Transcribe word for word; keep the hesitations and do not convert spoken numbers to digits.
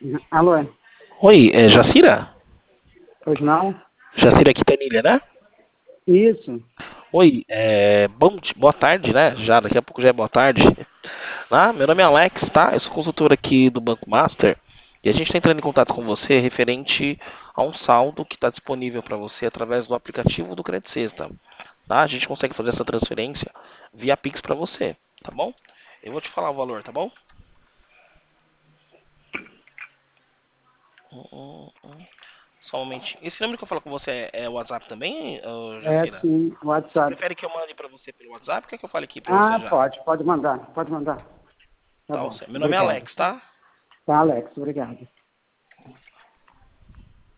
Alô? Oi, é Jacira? Pois não? Jacira Quintanilha, né? Isso. Oi, é, bom, di- boa tarde, né? Já, daqui a pouco já é boa tarde. Ah, meu nome é Alex, tá? Eu sou consultor aqui do Banco Master e a gente está entrando em contato com você referente a um saldo que está disponível para você através do aplicativo do Credit Sexta, tá? A gente consegue fazer essa transferência via Pix para você, tá bom? Eu vou te falar o valor, tá bom? Hum, hum, hum. Só um momentinho. Esse número que eu falo com você é, é o WhatsApp também, ô, É Jacira? sim, Você WhatsApp. prefere que eu mande para você pelo WhatsApp ou quer que eu fale aqui para você Ah, já? pode, pode mandar, pode mandar. Tá Tá, bom, você. Meu nome é obrigado. Alex, tá? Tá, Alex, obrigado.